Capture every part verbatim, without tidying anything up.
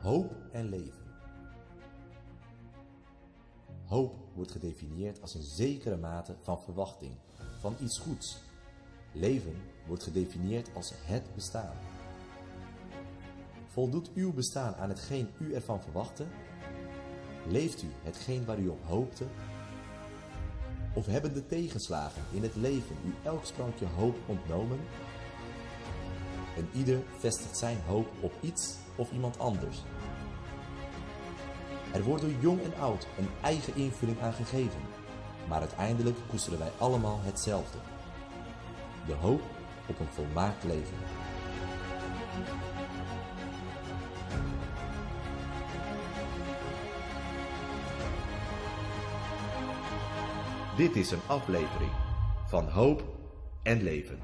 Hoop en leven. Hoop wordt gedefinieerd als een zekere mate van verwachting, van iets goeds. Leven wordt gedefinieerd als het bestaan. Voldoet uw bestaan aan hetgeen u ervan verwachtte? Leeft u hetgeen waar u op hoopte? Of hebben de tegenslagen in het leven u elk sprankje hoop ontnomen? En ieder vestigt zijn hoop op iets of iemand anders. Er wordt door jong en oud een eigen invulling aan gegeven, maar uiteindelijk koesteren wij allemaal hetzelfde: de hoop op een volmaakt leven. Dit is een aflevering van Hoop en Leven.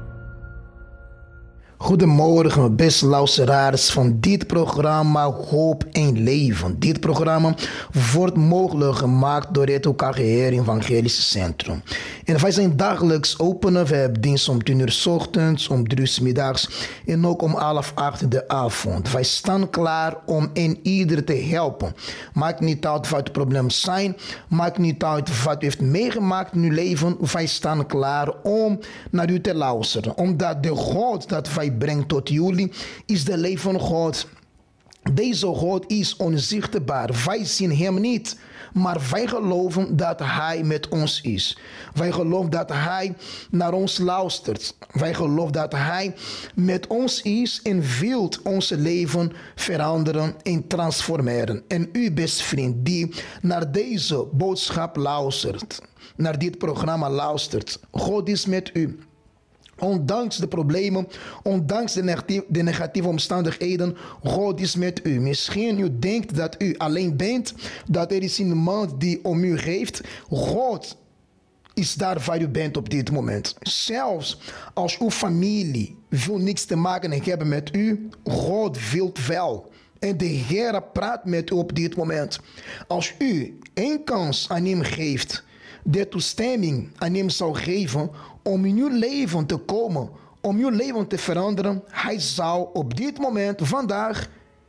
Goedemorgen, beste luisteraars van dit programma Hoop en Leven. Dit programma wordt mogelijk gemaakt door het O K G R Evangelische Centrum. En wij zijn dagelijks open. We hebben dienst om tien uur 's ochtends, om drie uur 's middags en ook om half acht in de avond. Wij staan klaar om en ieder te helpen. Maakt niet uit wat het probleem zijn. Maakt niet uit wat u heeft meegemaakt in uw leven. Wij staan klaar om naar u te luisteren. Omdat de God dat wij brengt tot jullie is de leven God. Deze God is onzichtbaar. Wij zien hem niet. Maar wij geloven dat hij met ons is. Wij geloven dat hij naar ons luistert. Wij geloven dat hij met ons is en wil ons leven veranderen en transformeren. En u, beste vriend, die naar deze boodschap luistert, naar dit programma luistert, God is met u. Ondanks de problemen, ondanks de negatieve, de negatieve omstandigheden, God is met u. Misschien u denkt dat u alleen bent, dat er is iemand die om u geeft. God is daar waar u bent op dit moment. Zelfs als uw familie wil niks te maken hebben met u, God wil wel. En de Heer praat met u op dit moment. Als u één kans aan hem geeft, de toestemming aan hem zou geven om in uw leven te komen, om uw leven te veranderen, hij zou op dit moment, vandaag,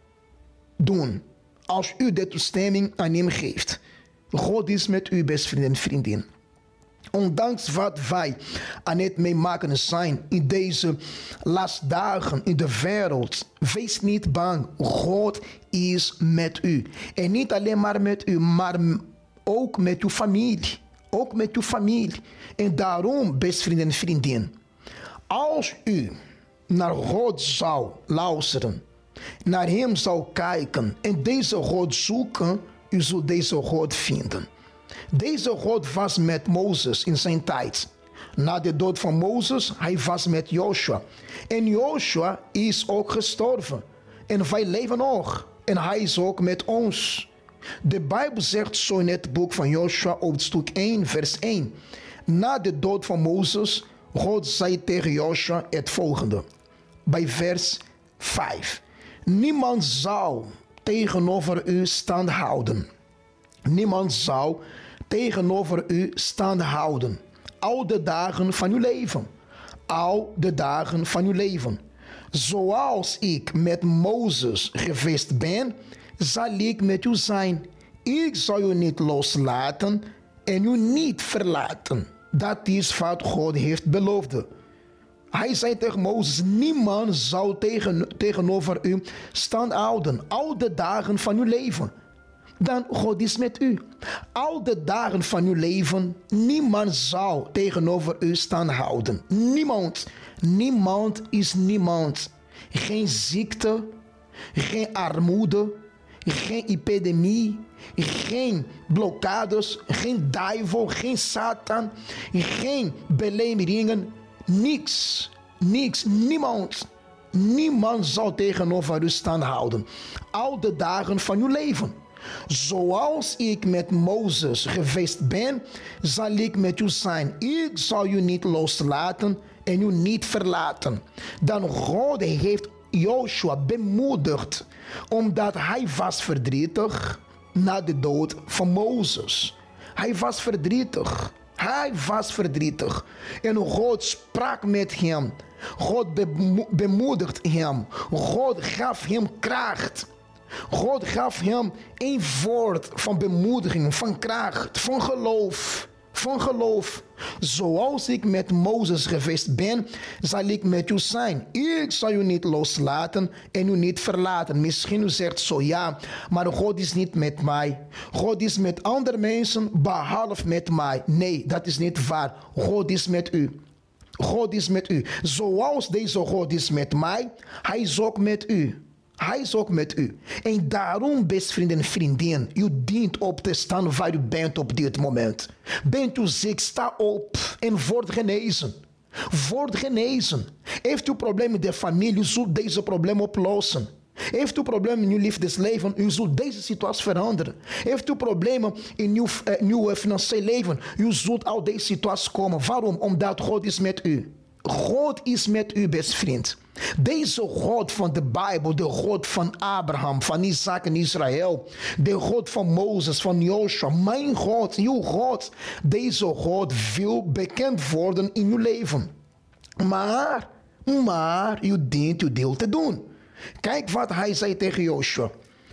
doen. Als u de toestemming aan hem geeft. God is met u, beste vrienden en vriendin. Ondanks wat wij aan het meemaken zijn in deze laatste dagen in de wereld, wees niet bang. God is met u. En niet alleen maar met u, maar ook met uw familie. Ook met uw familie. En daarom, beste vrienden en vriendinnen, als u naar God zou luisteren, naar hem zou kijken en deze God zoeken, u zult deze God vinden. Deze God was met Mozes in zijn tijd. Na de dood van Mozes, hij was met Joshua. En Joshua is ook gestorven. En wij leven nog. En hij is ook met ons. De Bijbel zegt zo in het boek van Joshua, hoofdstuk één, vers één. Na de dood van Mozes, God zei tegen Joshua het volgende. Bij vers vijf. Niemand zal tegenover u stand houden. Niemand zal tegenover u stand houden. Al de dagen van uw leven. Al de dagen van uw leven. Zoals ik met Mozes geweest ben, zal ik met u zijn. Ik zal u niet loslaten en u niet verlaten. Dat is wat God heeft beloofd. Hij zei tegen Mozes, niemand zal tegen, tegenover u stand houden. Al de dagen van uw leven. Dan God is met u. Al de dagen van uw leven, niemand zal tegenover u stand houden. Niemand. Niemand is niemand. Geen ziekte, geen armoede, geen epidemie, geen blokkades, geen duivel, geen Satan, geen belemmeringen, niks, niks, niemand. Niemand zal tegenover u stand houden. Al de dagen van uw leven. Zoals ik met Mozes geweest ben, zal ik met u zijn. Ik zal u niet loslaten en u niet verlaten. Dan God heeft Joshua bemoedigd, omdat hij was verdrietig na de dood van Mozes. Hij was verdrietig. Hij was verdrietig. En God sprak met hem. God bemo- bemoedigde hem. God gaf hem kracht. God gaf hem een woord van bemoediging, van kracht, van geloof. Van geloof. Zoals ik met Mozes geweest ben, zal ik met u zijn. Ik zal u niet loslaten en u niet verlaten. Misschien u zegt zo, ja, maar God is niet met mij. God is met andere mensen, behalve met mij. Nee, dat is niet waar. God is met u. God is met u. Zoals deze God is met mij, hij is ook met u. Hij is ook met u. En daarom, beste vrienden en vriendin, u dient op te staan waar u bent op dit moment. Bent u ziek, sta op en word genezen. Word genezen. Heeft u problemen in de familie, u zult deze problemen oplossen. Heeft u problemen in uw liefdesleven, u zult deze situatie veranderen. Heeft u problemen in uw, uh, uw financieel leven, u zult uit deze situatie komen. Waarom? Omdat God is met u. God is met u, beste vriend. Deze God van de Bijbel, de God van Abraham, van Isaac en Israël, de God van Mozes, van Joshua, mijn God, uw God. Deze God wil bekend worden in uw leven. Maar, maar, u dient uw deel te doen. Kijk wat hij zei tegen Joshua.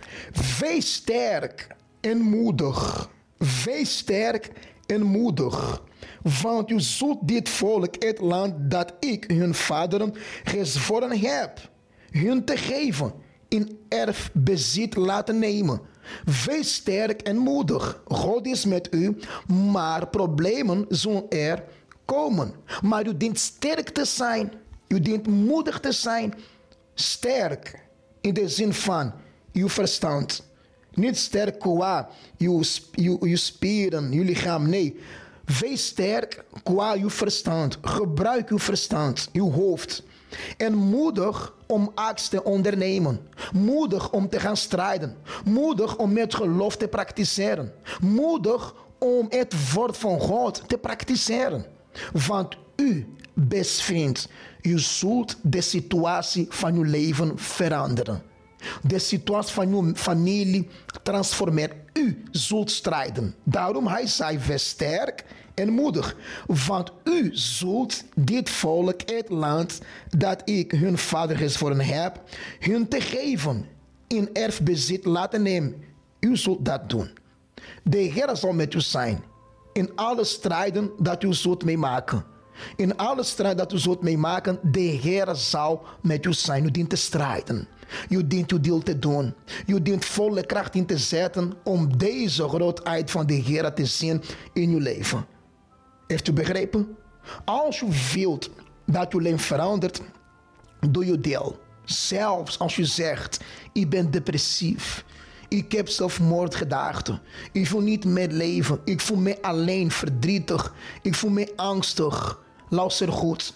Wees sterk en moedig. Wees sterk en moedig. Want u zult dit volk, het land dat ik hun vaderen gezworen heb, hun te geven, in erfbezit laten nemen. Wees sterk en moedig. God is met u, maar problemen zullen er komen. Maar u dient sterk te zijn. U dient moedig te zijn. Sterk in de zin van uw verstand. Niet sterk qua uw, uw, uw spieren, uw lichaam, nee. Wees sterk qua uw verstand. Gebruik uw verstand, uw hoofd. En moedig om actie te ondernemen. Moedig om te gaan strijden. Moedig om met geloof te praktiseren. Moedig om het woord van God te praktiseren. Want u, best vriend, u zult de situatie van uw leven veranderen. De situatie van uw familie transformeren. U zult strijden. Daarom hij zei, wees sterk en moedig. Want u zult dit volk, het land dat ik hun vader gezworen heb, hun te geven, in erfbezit laten nemen. U zult dat doen. De Heer zal met u zijn. In alle strijden dat u zult meemaken. In alle strijd dat u zult meemaken, de Heer zal met u zijn. U dient te strijden. U dient uw deel te doen. U dient volle kracht in te zetten om deze grootheid van de Heer te zien in uw leven. Heeft u begrepen? Als u wilt dat uw leven verandert, doe uw deel. Zelfs als u zegt, ik ben depressief. Ik heb zelfmoordgedachten. Ik voel niet meer leven. Ik voel me alleen, verdrietig. Ik voel me angstig. Luister goed.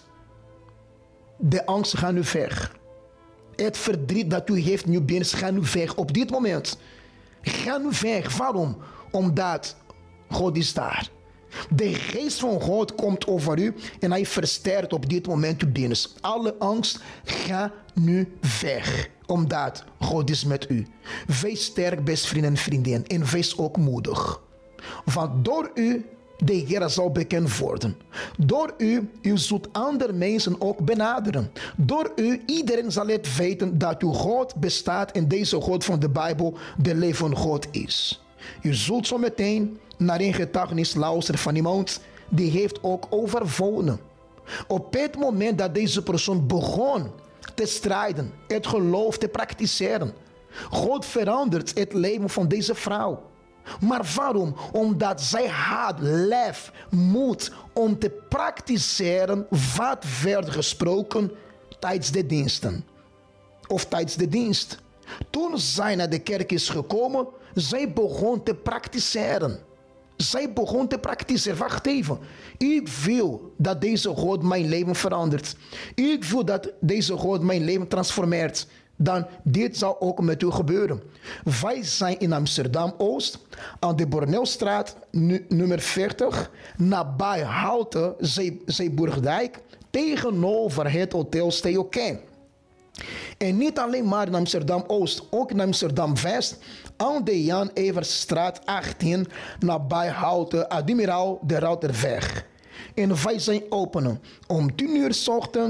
De angsten gaan nu weg. Het verdriet dat u heeft in uw binnen gaat nu weg. Op dit moment. Ga nu weg. Waarom? Omdat God is daar. De geest van God komt over u en hij versterkt op dit moment uw dienst. Alle angst gaat nu weg, omdat God is met u. Wees sterk, best vriend en vriendin, en wees ook moedig. Want door u, de Heer zal bekend worden. Door u, u zult andere mensen ook benaderen. Door u, iedereen zal het weten dat uw God bestaat en deze God van de Bijbel de levende God is. U zult zo meteen naar een getuigenis luisteren van iemand die heeft ook overwonnen. Op het moment dat deze persoon begon te strijden, het geloof te praktiseren, God verandert het leven van deze vrouw. Maar waarom? Omdat zij had lef, moed om te praktiseren wat werd gesproken tijdens de diensten. Of tijdens de dienst. Toen zij naar de kerk is gekomen, zij begon te praktiseren. Zij begon te praktiseren. Wacht even. Ik wil dat deze God mijn leven verandert. Ik wil dat deze God mijn leven transformeert. Dan dit zal ook met u gebeuren. Wij zijn in Amsterdam-Oost, aan de Bornelstraat, nu, nummer veertig, nabij Houten, Zee, Zeeburgdijk, tegenover het Hotel Steoken. En niet alleen maar in Amsterdam-Oost, ook in Amsterdam-West, aan de Jan Eversstraat achttien, nabij Houten, Admiraal de Routerweg. En wij zijn open om tien uur 's ochtends,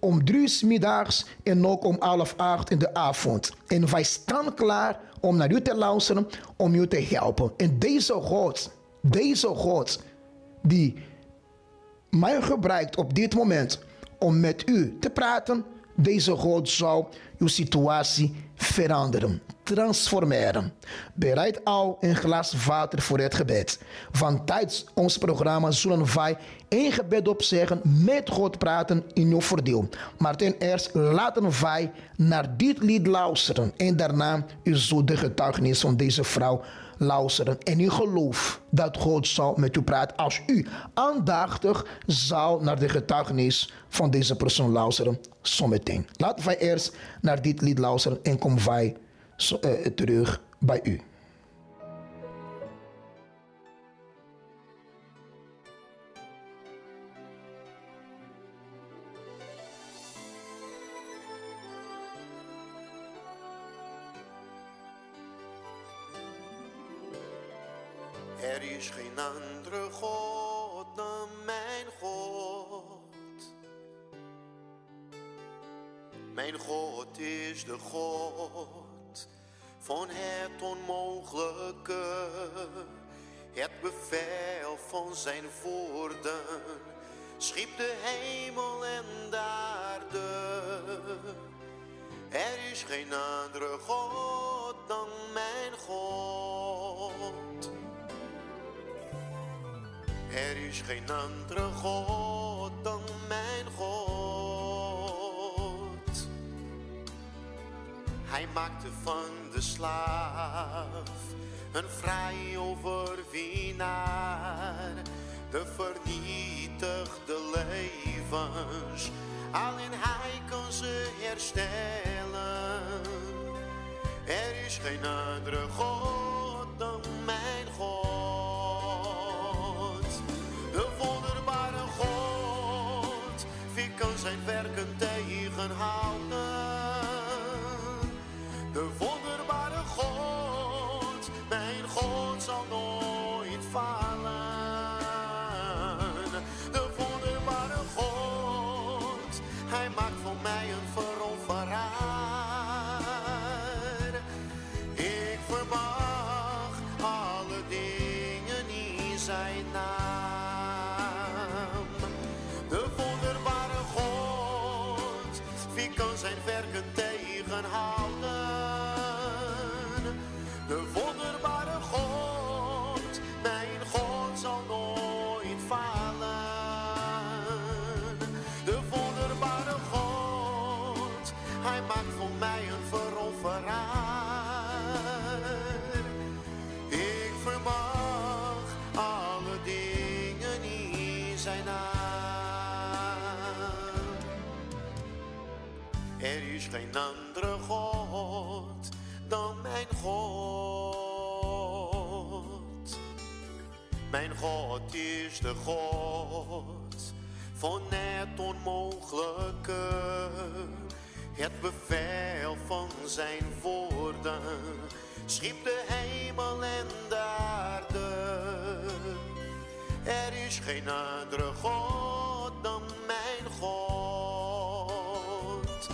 om drie uur 's middags en ook om half acht in de avond. En wij staan klaar om naar u te luisteren, om u te helpen. En deze God, deze God, die mij gebruikt op dit moment om met u te praten, deze God zal uw situatie veranderen, transformeren. Bereid al een glas water voor het gebed. Want tijdens ons programma zullen wij één gebed opzeggen, met God praten in uw voordeel. Maar ten eerste laten wij naar dit lied luisteren. En daarna u zult de getuigenis van deze vrouw luisteren. En u gelooft dat God zal met u praten als u aandachtig zal naar de getuigenis van deze persoon luisteren. Zometeen. Laten wij eerst naar dit lied luisteren en komen wij zo, uh, terug bij u. Er is geen andere God dan mijn God. Mijn God is de God van het onmogelijke. Het bevel van zijn woorden schiep de hemel en de aarde. Er is geen andere God dan mijn God. Er is geen andere God dan mijn God. Hij maakte van de slaaf een vrij overwinnaar. De vernietigde levens, alleen hij kan ze herstellen. Er is geen andere God dan mijn God. De wonderbare God, wie kan zijn werken tegenhouden? De wonderbare God, mijn God zal nooit falen. De wonderbare God, hij maakt voor mij een veroveraar. Ik vermag alle dingen in zijn naam. De wonderbare God, wie kan zijn werken tegenhouden? De wonderbare God, mijn God zal nooit falen. De wonderbare God, hij maakt voor mij een veroveraar. Ik vermag alle dingen in zijn naam. Er is geen andere God dan mijn God. Mijn God is de God van het onmogelijke. Het bevel van zijn woorden schiep de hemel en de aarde. Er is geen andere God dan mijn God.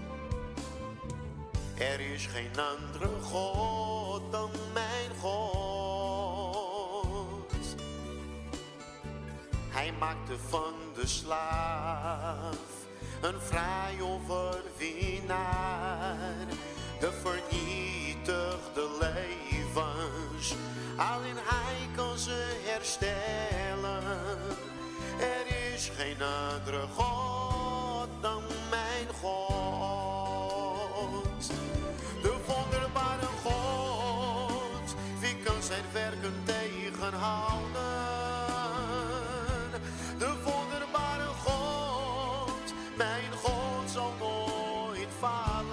Er is geen andere God dan mijn God. Hij maakte van de slaaf een vrij overwinnaar. De vernietigde levens, alleen hij kan ze herstellen. Er is geen andere God dan mijn God. De wonderbare God, wie kan zijn werken tegenhouden? De wonderbare God, mijn God zal nooit falen.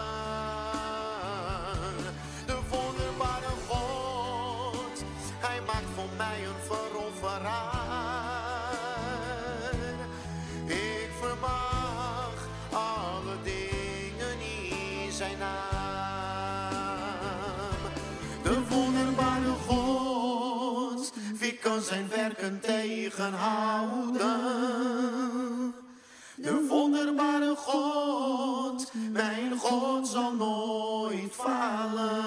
De wonderbare God, hij maakt voor mij een veroveraar. Ik vermag alle dingen in zijn naam. De wonderbare God, wie kan zijn werken tegenhouden? De wonderbare God, mijn God zal nooit falen.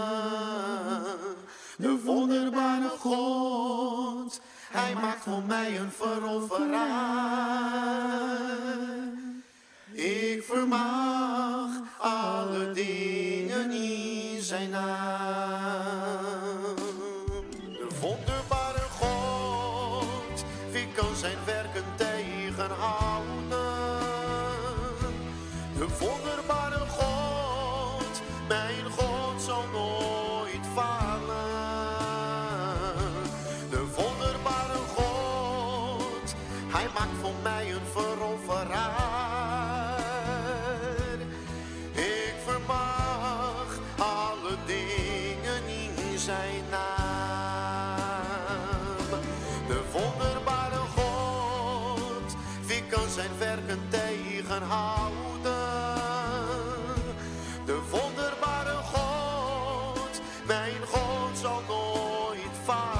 De wonderbare God, hij maakt voor mij een veroveraar. Ik vermag alle dingen in zijn naam. De wonderbare God, wie kan zijn werken tegenhouden? De wonderbare God, mijn God zal nooit falen. De wonderbare God, hij maakt voor mij een veroveraar. Ik vermag alle dingen in zijn naam. De wonderbare God, wie kan zijn werken tegenhouden? De wonderbare God, mijn God zal nooit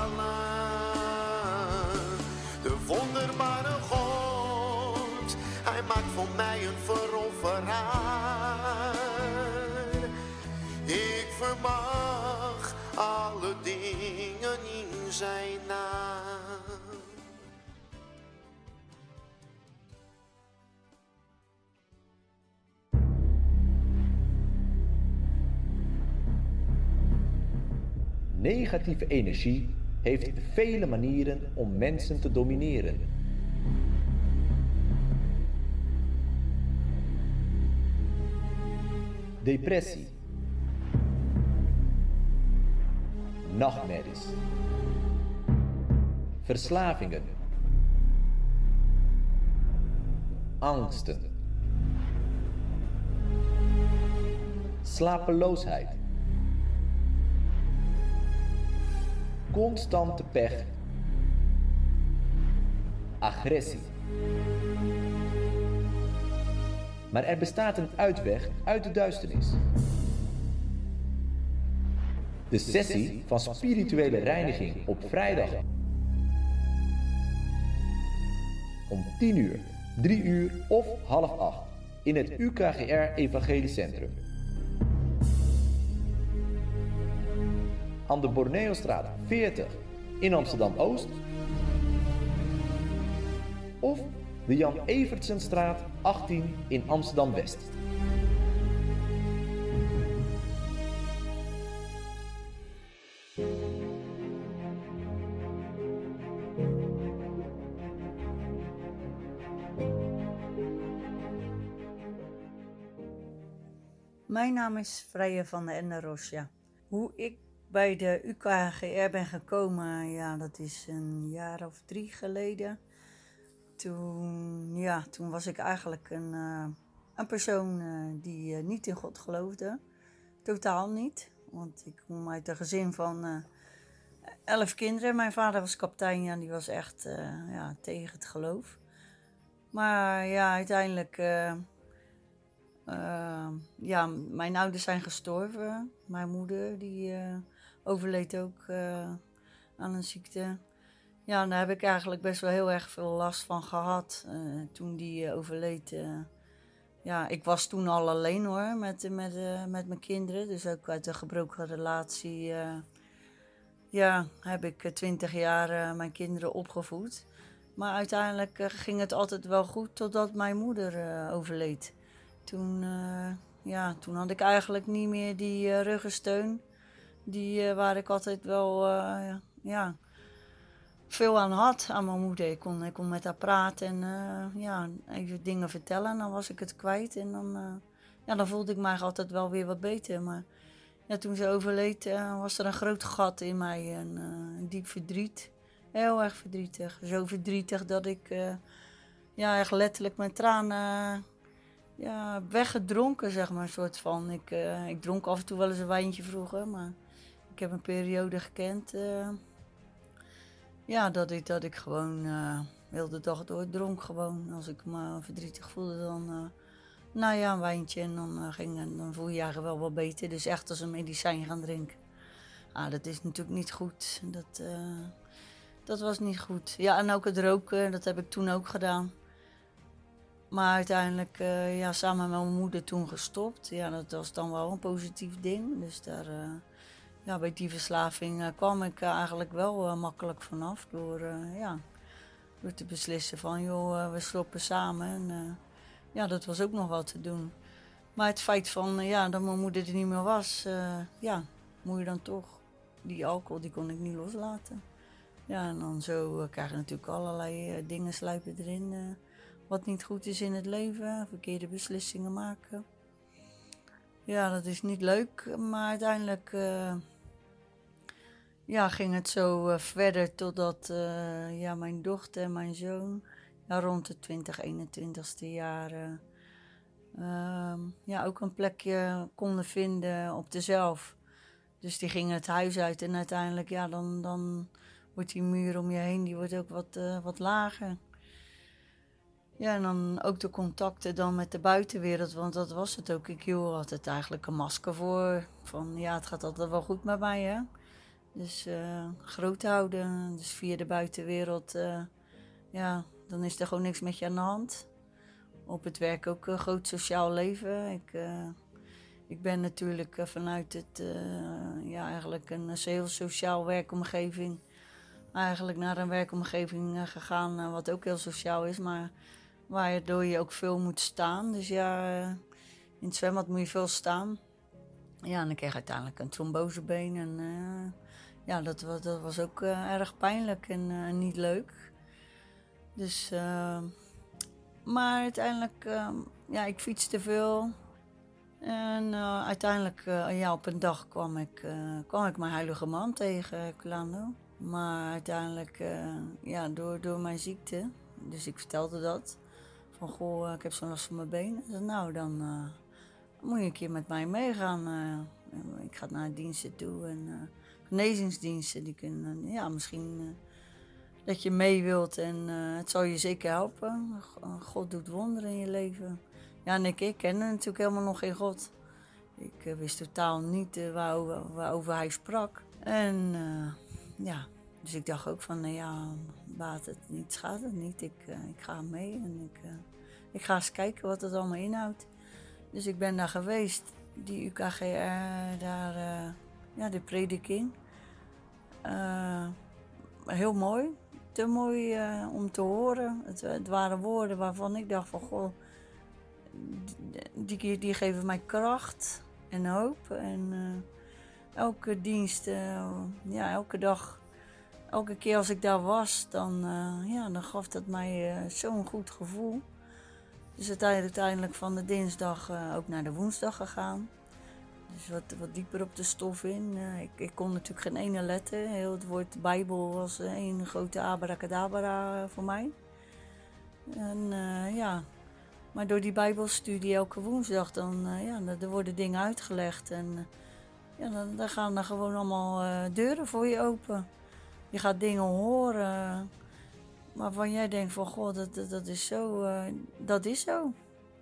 falen. De wonderbare God, hij maakt voor mij een veroveraar. Ik vermag alle dingen in zijn naam. Negatieve energie heeft vele manieren om mensen te domineren. Depressie, nachtmerries, verslavingen, angsten, slapeloosheid, constante pech, agressie. Maar er bestaat een uitweg uit de duisternis. De sessie van spirituele reiniging op vrijdag om tien uur, drie uur of half acht in het U K G R Evangelisch Centrum. Aan de Borneostraat veertig in Amsterdam-Oost of de Jan Evertsenstraat achttien in Amsterdam-West. Mijn naam is Freya van der Ende Rosja. Hoe ik bij de U K G R ben gekomen, ja, dat is een jaar of drie geleden. Toen, ja, toen was ik eigenlijk een, uh, een persoon uh, die uh, niet in God geloofde. Totaal niet. Want ik kom uit een gezin van uh, elf kinderen. Mijn vader was kapitein en die was echt uh, ja, tegen het geloof. Maar ja, uiteindelijk... Uh, uh, ja, mijn ouders zijn gestorven. Mijn moeder die uh, overleed ook uh, aan een ziekte. Ja, daar heb ik eigenlijk best wel heel erg veel last van gehad uh, toen die uh, overleed. Uh, ja, ik was toen al alleen hoor, met, met, uh, met mijn kinderen. Dus ook uit een gebroken relatie. Uh, ja, heb ik twintig uh, jaar uh, mijn kinderen opgevoed. Maar uiteindelijk uh, ging het altijd wel goed totdat mijn moeder uh, overleed. Toen, uh, ja, toen had ik eigenlijk niet meer die uh, ruggensteun. Die, uh, waar ik altijd wel... Uh, ja, veel aan had, aan mijn moeder. Ik kon, ik kon met haar praten en uh, ja, even dingen vertellen. En dan was ik het kwijt en dan, uh, ja, dan voelde ik mij altijd wel weer wat beter. Maar ja, toen ze overleed uh, was er een groot gat in mij en uh, een diep verdriet. Heel erg verdrietig. Zo verdrietig dat ik uh, ja, echt letterlijk mijn tranen ja, weggedronken, zeg maar, soort van. Ik, uh, ik dronk af en toe wel eens een wijntje vroeger, maar ik heb een periode gekend... Uh, Ja, dat ik, dat ik gewoon uh, heel de dag door dronk gewoon. Als ik me verdrietig voelde, dan uh, nou ja, een wijntje en dan, uh, ging, en dan voel je je eigenlijk wel wat beter. Dus echt als een medicijn gaan drinken. Ah, dat is natuurlijk niet goed. Dat, uh, dat was niet goed. Ja, en ook het roken, dat heb ik toen ook gedaan. Maar uiteindelijk uh, ja, samen met mijn moeder toen gestopt. Ja, dat was dan wel een positief ding. Dus daar, uh, ja, bij die verslaving uh, kwam ik uh, eigenlijk wel uh, makkelijk vanaf. Door, uh, ja, door te beslissen van, joh, uh, we stoppen samen. En, uh, ja, dat was ook nog wel te doen. Maar het feit van, uh, ja, dat mijn moeder er niet meer was, uh, ja, moet je dan toch. Die alcohol, die kon ik niet loslaten. Ja, en dan zo uh, krijg je natuurlijk allerlei uh, dingen sluipen erin. Uh, wat niet goed is in het leven, verkeerde beslissingen maken. Ja, dat is niet leuk, maar uiteindelijk uh, ja, ging het zo uh, verder totdat uh, ja, mijn dochter en mijn zoon ja, rond de twintig, eenentwintigste jaar uh, uh, ja, ook een plekje konden vinden op de zelf. Dus die gingen het huis uit en uiteindelijk ja, dan, dan wordt die muur om je heen die wordt ook wat, uh, wat lager. Ja, en dan ook de contacten dan met de buitenwereld, want dat was het ook. Ik hield altijd eigenlijk een masker voor. Van ja, het gaat altijd wel goed met mij, hè. Dus uh, groot houden, dus via de buitenwereld, uh, ja, dan is er gewoon niks met je aan de hand. Op het werk ook een groot sociaal leven. Ik, uh, ik ben natuurlijk uh, vanuit het, uh, ja, eigenlijk een heel sociaal werkomgeving, eigenlijk naar een werkomgeving uh, gegaan, uh, wat ook heel sociaal is, maar waardoor je ook veel moet staan. Dus ja, uh, in het zwembad moet je veel staan. Ja, en dan kreeg ik uiteindelijk een trombosebeen en uh, ja, dat was, dat was ook uh, erg pijnlijk en uh, niet leuk. Dus, uh, maar uiteindelijk, uh, ja, ik fietste veel. En uh, uiteindelijk, uh, ja, op een dag kwam ik, uh, kwam ik mijn heilige man tegen, Herculano. Maar uiteindelijk, uh, ja, door, door mijn ziekte, dus ik vertelde dat. Van, goh, uh, ik heb zo'n last van mijn been. Ik zei, nou, dan uh, moet je een keer met mij meegaan. Uh, ik ga naar diensten toe en uh, genezingsdiensten, die kunnen, uh, ja, misschien uh, dat je mee wilt en uh, het zal je zeker helpen. God doet wonderen in je leven. Ja, en ik, ik kende natuurlijk helemaal nog geen God. Ik uh, wist totaal niet uh, waarover, waarover hij sprak. En uh, ja, dus ik dacht ook van, nou ja, baat het niet, schaadt het niet. Ik, uh, ik ga mee en ik, uh, ik ga eens kijken wat het allemaal inhoudt. Dus ik ben daar geweest, die U K G R, daar, uh, ja, de prediking. Uh, heel mooi, te mooi uh, om te horen. Het, het waren woorden waarvan ik dacht van, goh, die, die geven mij kracht en hoop. En uh, elke dienst, uh, ja, elke dag, elke keer als ik daar was, dan, uh, ja, dan gaf dat mij uh, zo'n goed gevoel. Dus uiteindelijk van de dinsdag uh, ook naar de woensdag gegaan. Dus wat, wat dieper op de stof in. Uh, ik, ik kon natuurlijk geen ene letter. Heel het woord Bijbel was uh, een grote abracadabra uh, voor mij. En uh, ja, maar door die Bijbelstudie elke woensdag, dan uh, ja, er worden dingen uitgelegd. En uh, ja, dan, dan gaan er gewoon allemaal uh, deuren voor je open. Je gaat dingen horen waarvan jij denkt van, goh, dat, dat, dat is zo, uh, dat is zo.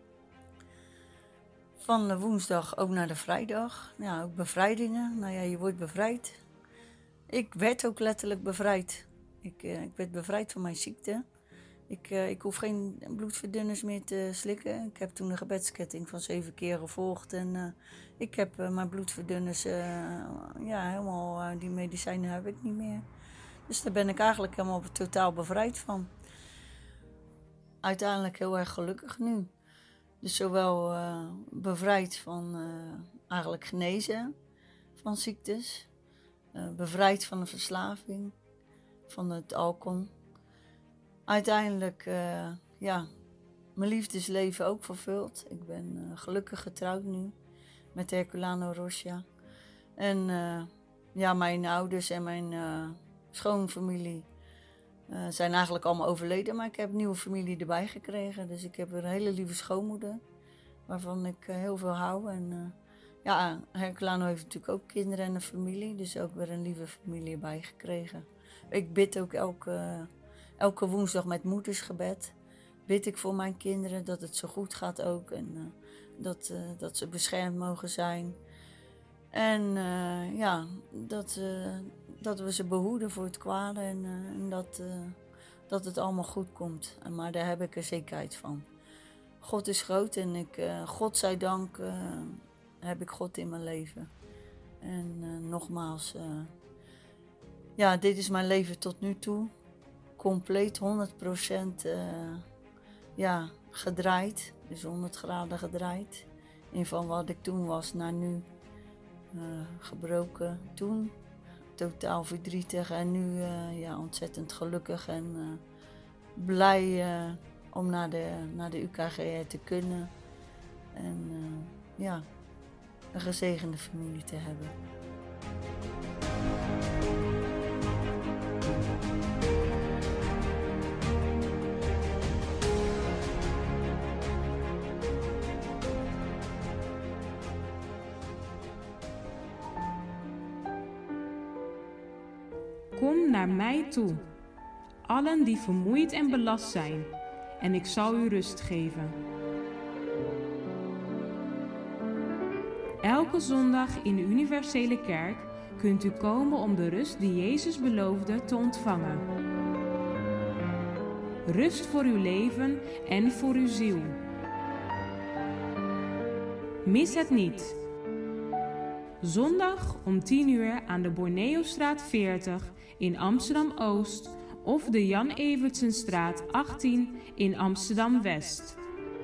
Van de woensdag ook naar de vrijdag. Ja, ook bevrijdingen. Nou ja, je wordt bevrijd. Ik werd ook letterlijk bevrijd. Ik, uh, ik werd bevrijd van mijn ziekte. Ik, uh, ik hoef geen bloedverdunners meer te slikken. Ik heb toen een gebedsketting van zeven keer gevolgd. En uh, ik heb uh, mijn bloedverdunners, uh, ja, helemaal, uh, die medicijnen heb ik niet meer. Dus daar ben ik eigenlijk helemaal totaal bevrijd van. Uiteindelijk heel erg gelukkig nu. Dus zowel uh, bevrijd van uh, eigenlijk genezen van ziektes. Uh, bevrijd van de verslaving, van het alcohol. Uiteindelijk, uh, ja, mijn liefdesleven ook vervuld. Ik ben uh, gelukkig getrouwd nu met Herculano Rocha. En uh, ja, mijn ouders en mijn uh, schoonfamilie uh, zijn eigenlijk allemaal overleden. Maar ik heb een nieuwe familie erbij gekregen. Dus ik heb een hele lieve schoonmoeder, waarvan ik uh, heel veel hou. En uh, ja, Herculano heeft natuurlijk ook kinderen en een familie. Dus ook weer een lieve familie erbij gekregen. Ik bid ook elke... Uh, Elke woensdag met moedersgebed bid ik voor mijn kinderen dat het zo goed gaat ook. En uh, dat, uh, dat ze beschermd mogen zijn. En uh, ja, dat, uh, dat we ze behoeden voor het kwade. En, uh, en dat, uh, dat het allemaal goed komt. Maar daar heb ik er zekerheid van. God is groot en ik, uh, godzijdank uh, heb ik God in mijn leven. En uh, nogmaals, uh, ja, dit is mijn leven tot nu toe. Compleet honderd procent uh, ja, gedraaid. Dus honderd graden gedraaid. En van wat ik toen was naar nu uh, gebroken. Toen totaal verdrietig en nu uh, ja, ontzettend gelukkig en uh, blij uh, om naar de, naar de U K G R te kunnen. En uh, ja, een gezegende familie te hebben. Kom naar mij toe, allen die vermoeid en belast zijn, en ik zal u rust geven. Elke zondag in de Universele Kerk kunt u komen om de rust die Jezus beloofde te ontvangen. Rust voor uw leven en voor uw ziel. Mis het niet. Zondag om tien uur aan de Borneostraat veertig in Amsterdam-Oost of de Jan Evertsenstraat achttien in Amsterdam-West.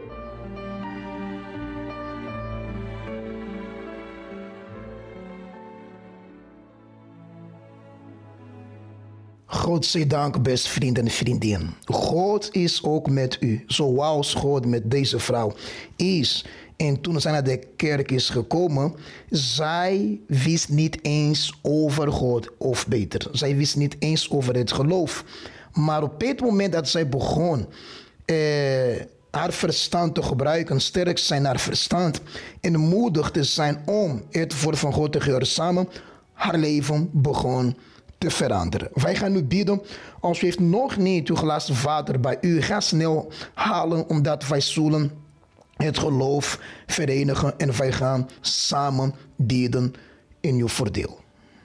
Godzijdank, beste vrienden en vriendinnen. God is ook met u, zoals God met deze vrouw is. En toen zij naar de kerk is gekomen, zij wist niet eens over God, of beter, zij wist niet eens over het geloof. Maar op het moment dat zij begon eh, haar verstand te gebruiken, sterk zijn haar verstand en moedig te zijn om het woord van God te gehoorzamen, haar leven begon te veranderen. Wij gaan nu bidden. Als u heeft nog niet uw glas water bij u, ga snel halen, omdat wij zullen het geloof verenigen en wij gaan samen bidden in uw voordeel.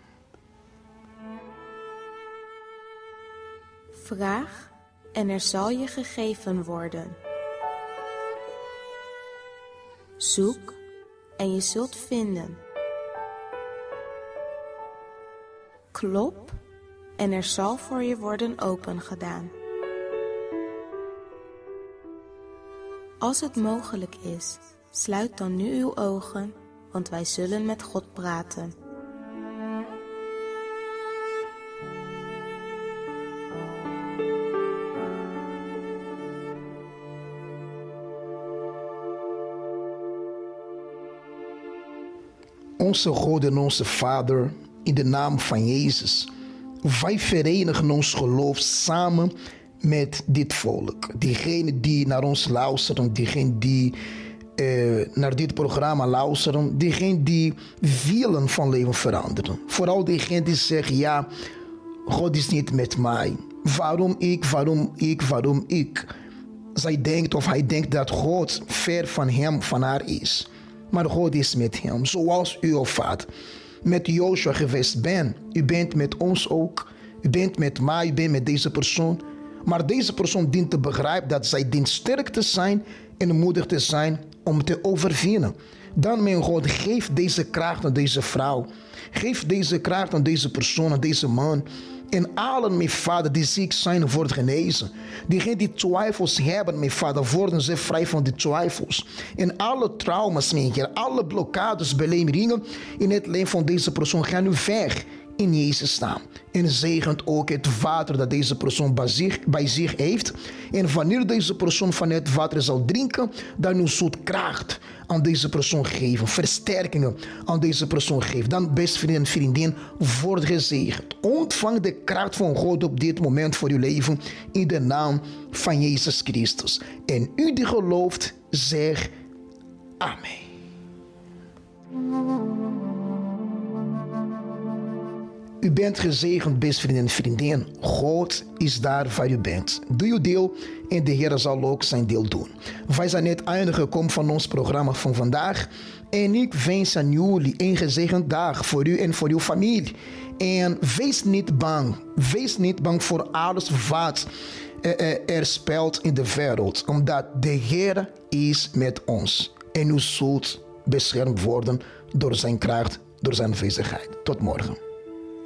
Vraag en er zal je gegeven worden. Zoek en je zult vinden. Klop en er zal voor je worden opengedaan. Als het mogelijk is, sluit dan nu uw ogen, want wij zullen met God praten. Onze God en onze Vader, in de naam van Jezus, wij verenigen ons geloof samen met dit volk. Diegenen die naar ons luisteren, diegenen die uh, naar dit programma luisteren, diegenen die willen van leven veranderen. Vooral diegenen die zeggen, ja, God is niet met mij. Waarom ik, waarom ik, waarom ik? Zij denkt of hij denkt dat God ver van hem, van haar is. Maar God is met hem, zoals u of vader met Joshua geweest bent. U bent met ons ook. U bent met mij, u bent met deze persoon. Maar deze persoon dient te begrijpen dat zij dient sterk te zijn en moedig te zijn om te overwinnen. Dan, mijn God, geef deze kracht aan deze vrouw. Geef deze kracht aan deze persoon, aan deze man. En allen, mijn vader, die ziek zijn, worden genezen. Diegenen die twijfels hebben, mijn vader, worden ze vrij van die twijfels. En alle trauma's, mijn Heer, alle blokkades, belemmeringen in het leven van deze persoon gaan nu weg. In Jezus' naam. En zegent ook het water dat deze persoon bij zich, bij zich heeft. En wanneer deze persoon van het water zal drinken, dan u zult kracht aan deze persoon geven. Versterkingen aan deze persoon geven. Dan, beste vrienden en vriendin, wordt gezegend. Ontvang de kracht van God op dit moment voor uw leven. In de naam van Jezus Christus. En u die gelooft, zeg amen. U bent gezegend, beste vrienden en vriendinnen. God is daar waar u bent. Doe uw deel en de Heer zal ook zijn deel doen. Wij zijn net einde gekomen van ons programma van vandaag. En ik wens aan jullie een gezegend dag voor u en voor uw familie. En wees niet bang. Wees niet bang voor alles wat er speelt in de wereld, omdat de Heer is met ons. En u zult beschermd worden door zijn kracht, door zijn aanwezigheid. Tot morgen.